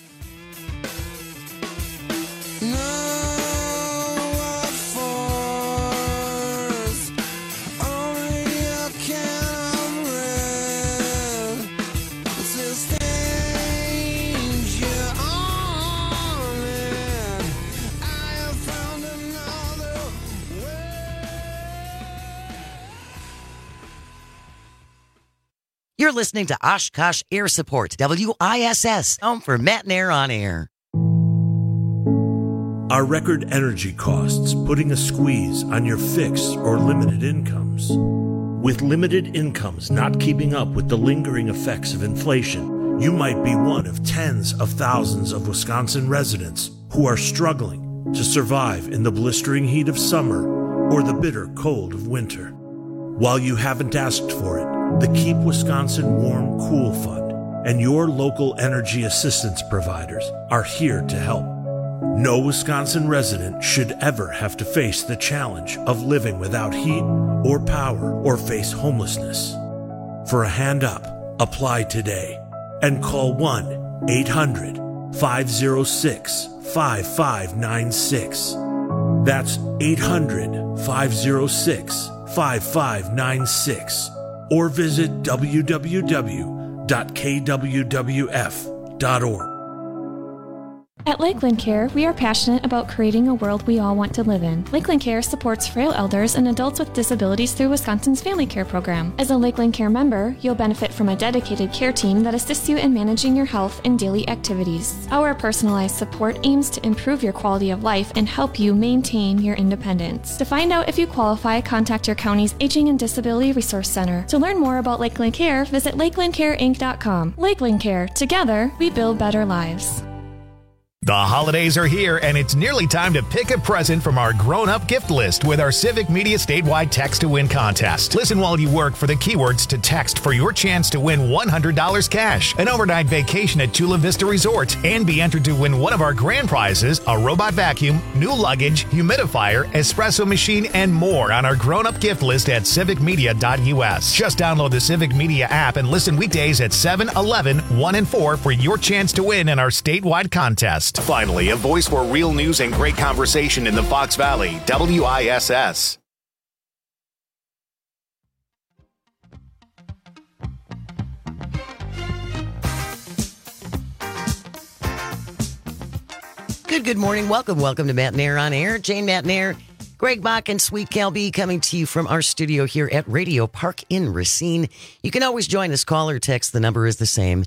You're listening to Oshkosh Air Support, WISS, home for Matt Nair on air. Are record energy costs putting a squeeze on your fixed or limited incomes? With limited incomes not keeping up with the lingering effects of inflation, you might be one of tens of thousands of Wisconsin residents who are struggling to survive in the blistering heat of summer or the bitter cold of winter. While you haven't asked for it, the Keep Wisconsin Warm Cool Fund and your local energy assistance providers are here to help. No Wisconsin resident should ever have to face the challenge of living without heat or power or face homelessness. For a hand up, apply today and call 1-800-506-5596. That's 800-506-5596. Or visit www.kwwf.org. At Lakeland Care, we are passionate about creating a world we all want to live in. Lakeland Care supports frail elders and adults with disabilities through Wisconsin's Family Care Program. As a Lakeland Care member, you'll benefit from a dedicated care team that assists you in managing your health and daily activities. Our personalized support aims to improve your quality of life and help you maintain your independence. To find out if you qualify, contact your county's Aging and Disability Resource Center. To learn more about Lakeland Care, visit lakelandcareinc.com. Lakeland Care. Together, we build better lives. The holidays are here, and it's nearly time to pick a present from our grown-up gift list with our Civic Media statewide Text to Win contest. Listen while you work for the keywords to text for your chance to win $100 cash, an overnight vacation at Chula Vista Resort, and be entered to win one of our grand prizes, a robot vacuum, new luggage, humidifier, espresso machine, and more on our grown-up gift list at civicmedia.us. Just download the Civic Media app and listen weekdays at 7, 11, 1, and 4 for your chance to win in our statewide contest. Finally, a voice for real news and great conversation in the Fox Valley, WISS. Good morning. Welcome to Matt Nair on Air. Jane Matt Nair, Greg Bach, and Sweet Cal B coming to you from our studio here at Radio Park in Racine. You can always join us. Call or text. The number is the same,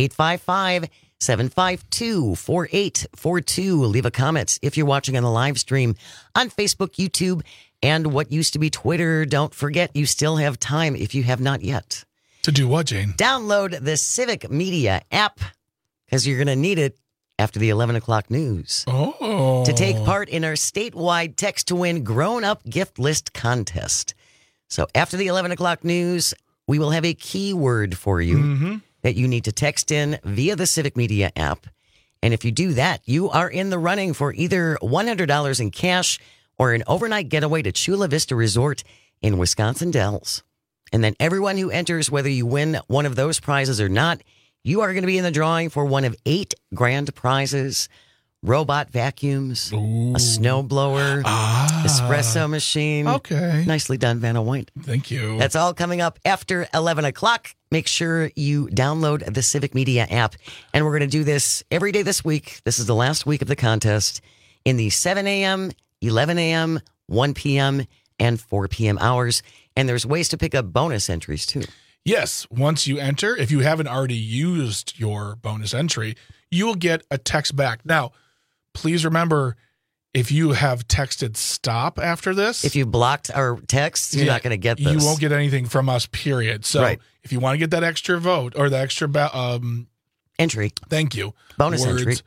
855-752-4842. Leave a comment if you're watching on the live stream on Facebook, YouTube, and what used to be Twitter. Don't forget, you still have time if you have not yet. To do what, Jane? Download the Civic Media app because you're going to need it after the 11 o'clock news. Oh. To take part in our statewide Text to Win grown-up gift list contest. So after the 11 o'clock news, we will have a keyword for you that you need to text in via the Civic Media app. And if you do that, you are in the running for either $100 in cash or an overnight getaway to Chula Vista Resort in Wisconsin Dells. And then everyone who enters, whether you win one of those prizes or not, you are going to be in the drawing for one of 8 grand prizes: robot vacuums, a snowblower, espresso machine. Okay. Nicely done, Vanna White. Thank you. That's all coming up after 11 o'clock. Make sure you download the Civic Media app. And we're going to do this every day this week. This is the last week of the contest in the 7 a.m., 11 a.m., 1 p.m., and 4 p.m. hours. And there's ways to pick up bonus entries, too. Yes. Once you enter, if you haven't already used your bonus entry, you will get a text back. Now, please remember, if you have texted stop after this. If you blocked our texts, you're not going to get this. You won't get anything from us, period. So if you want to get that extra vote or the extra entry. Thank you. Bonus entry.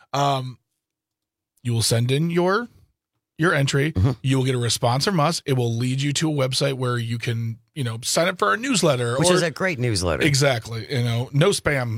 You will send in your entry. You will get a response from us. It will lead you to a website where you can, sign up for our newsletter, which is a great newsletter. Exactly. No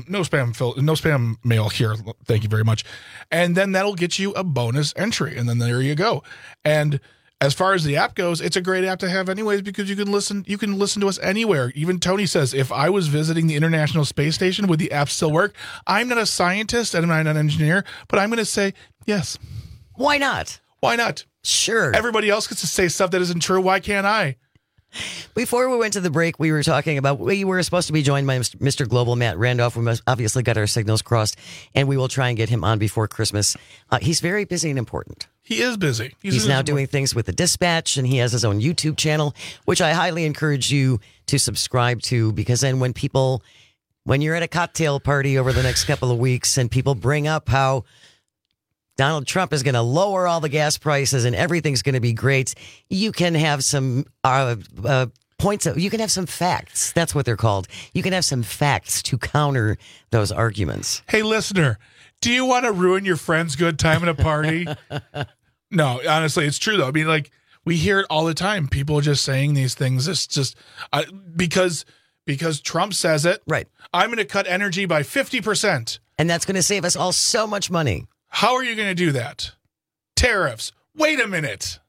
spam mail here. Thank you very much. And then that'll get you a bonus entry. And then there you go. And as far as the app goes, it's a great app to have anyways, because you can listen to us anywhere. Even Tony says, if I was visiting the International Space Station, would the app still work? I'm not a scientist and I'm not an engineer, but I'm going to say yes. Why not? Why not? Sure. Everybody else gets to say stuff that isn't true. Why can't I? Before we went to the break, we were talking about, we were supposed to be joined by Mr. Global, Matt Randolph. We obviously got our signals crossed, and we will try and get him on before Christmas. He's very busy and important. He is busy. He's now doing things with the Dispatch, and he has his own YouTube channel, which I highly encourage you to subscribe to, because then when you're at a cocktail party over the next couple of weeks and people bring up how Donald Trump is going to lower all the gas prices and everything's going to be great, you can have some you can have some facts. That's what they're called. You can have some facts to counter those arguments. Hey, listener, do you want to ruin your friend's good time at a party? No, honestly, it's true, though. I mean, like, we hear it all the time. People just saying these things. It's just because Trump says it. Right. I'm going to cut energy by 50%. And that's going to save us all so much money. How are you going to do that? Tariffs. Wait a minute.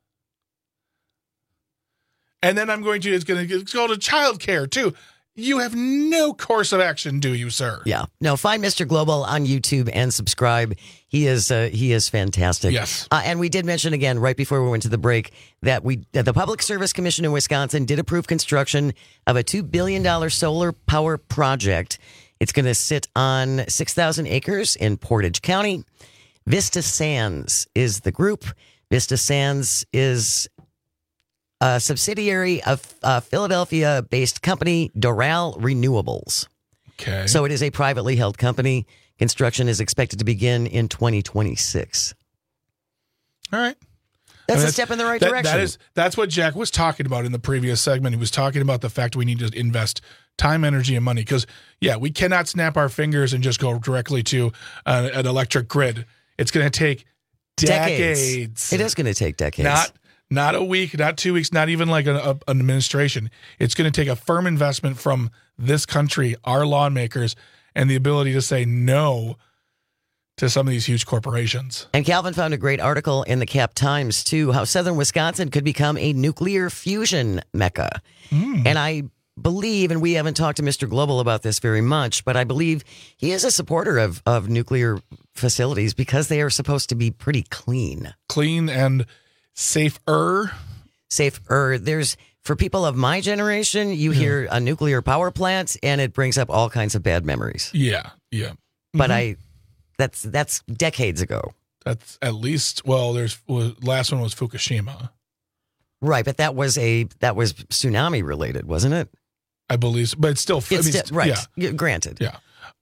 And then it's going to go to childcare, too. You have no course of action, do you, sir? Yeah. No, find Mr. Global on YouTube and subscribe. He is fantastic. Yes. And we did mention again right before we went to the break that the Public Service Commission in Wisconsin did approve construction of a $2 billion solar power project. It's going to sit on 6,000 acres in Portage County. Vista Sands is the group. Vista Sands is a subsidiary of Philadelphia-based company Doral Renewables. Okay. So it is a privately held company. Construction is expected to begin in 2026. All right. That's a step in the right direction. That's what Jack was talking about in the previous segment. He was talking about the fact we need to invest time, energy, and money. Because, we cannot snap our fingers and just go directly to an electric grid. It's going to take decades. It is going to take decades. Not a week, not 2 weeks, not even like an administration. It's going to take a firm investment from this country, our lawmakers, and the ability to say no to some of these huge corporations. And Calvin found a great article in the Cap Times, too, how southern Wisconsin could become a nuclear fusion mecca. And I believe, and we haven't talked to Mr. Global about this very much, but I believe he is a supporter of nuclear facilities because they are supposed to be pretty clean. Clean and safer. There's, for people of my generation, you hear a nuclear power plant and it brings up all kinds of bad memories. Yeah. But that's decades ago. That's at least, last one was Fukushima. Right, but that was tsunami related, wasn't it? I believe so, but it's still right. Yeah. Granted. Yeah.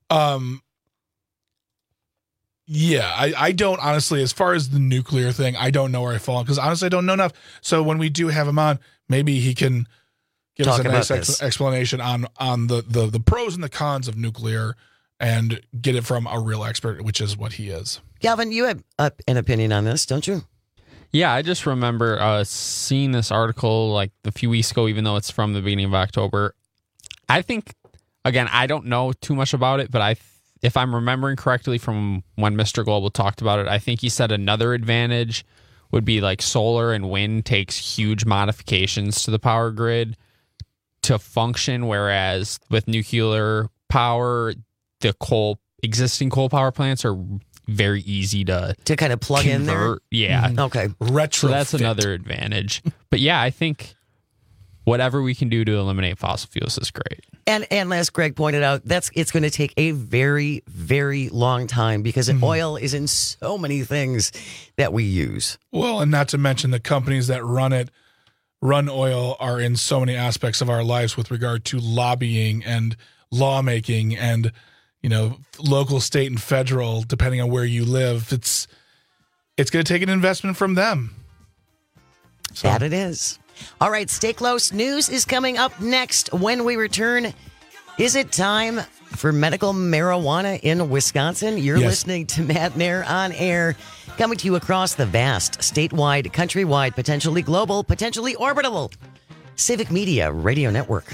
I don't honestly, as far as the nuclear thing, I don't know where I fall because honestly, I don't know enough. So when we do have him on, maybe he can give us a nice explanation on the pros and the cons of nuclear and get it from a real expert, which is what he is. Calvin, you have an opinion on this, don't you? Yeah, I just remember seeing this article like a few weeks ago, even though it's from the beginning of October. I think, again, I don't know too much about it, but if I'm remembering correctly from when Mr. Global talked about it, I think he said another advantage would be like solar and wind takes huge modifications to the power grid to function, whereas with nuclear power, the existing coal power plants are very easy to kind of plug convert. In there. Yeah. Okay. Retrofit. So that's another advantage. But yeah, I think whatever we can do to eliminate fossil fuels is great. And as Greg pointed out, it's going to take a very, very long time because oil is in so many things that we use. Well, and not to mention the companies that run oil are in so many aspects of our lives with regard to lobbying and lawmaking and local, state, and federal, depending on where you live. It's going to take an investment from them. So. That it is. All right, stay close. News is coming up next. When we return, is it time for medical marijuana in Wisconsin? You're listening to Matt Nair on air, coming to you across the vast, statewide, countrywide, potentially global, potentially orbitable Civic Media Radio Network.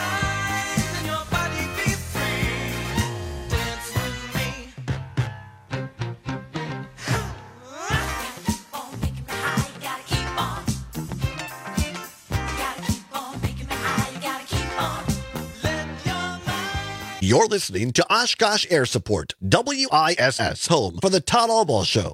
You're listening to Oshkosh Air Support, WISS, home for the Todd Albaugh Show.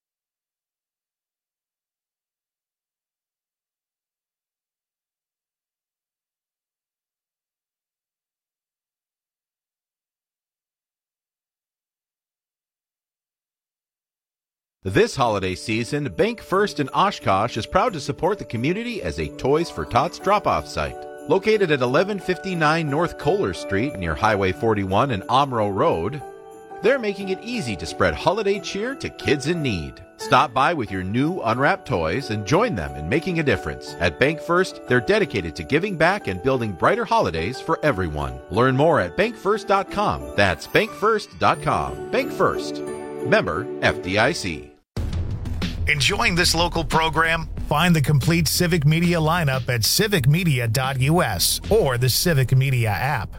This holiday season, Bank First in Oshkosh is proud to support the community as a Toys for Tots drop-off site. Located at 1159 North Kohler Street near Highway 41 and Omro Road, They're making it easy to spread holiday cheer to kids in need. Stop by with your new unwrapped toys and join them in making a difference. At Bank First, they're dedicated to giving back and building brighter holidays for everyone. Learn more at bankfirst.com. That's bankfirst.com. Bank First. Member FDIC. Enjoying this local program? Find the complete Civic Media lineup at civicmedia.us or the Civic Media app.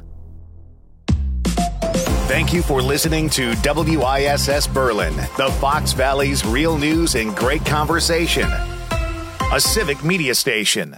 Thank you for listening to WISS Berlin, the Fox Valley's real news and great conversation. A Civic Media station.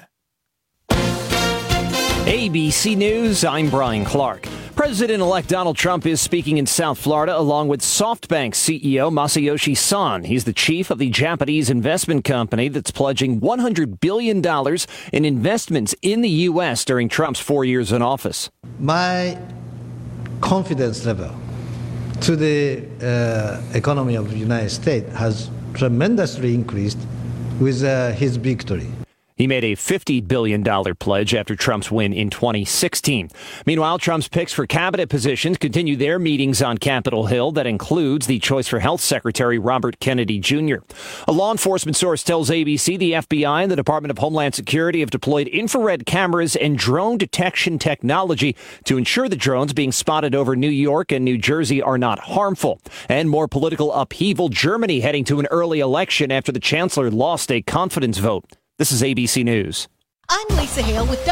ABC News, I'm Brian Clark. President-elect Donald Trump is speaking in South Florida along with SoftBank CEO Masayoshi Son. He's the chief of the Japanese investment company that's pledging $100 billion in investments in the U.S. during Trump's 4 years in office. My confidence level to the economy of the United States has tremendously increased with his victory. He made a $50 billion pledge after Trump's win in 2016. Meanwhile, Trump's picks for cabinet positions continue their meetings on Capitol Hill. That includes the choice for Health Secretary Robert Kennedy Jr. A law enforcement source tells ABC the FBI and the Department of Homeland Security have deployed infrared cameras and drone detection technology to ensure the drones being spotted over New York and New Jersey are not harmful. And more political upheaval, Germany heading to an early election after the chancellor lost a confidence vote. This is ABC News. I'm Lisa Hale with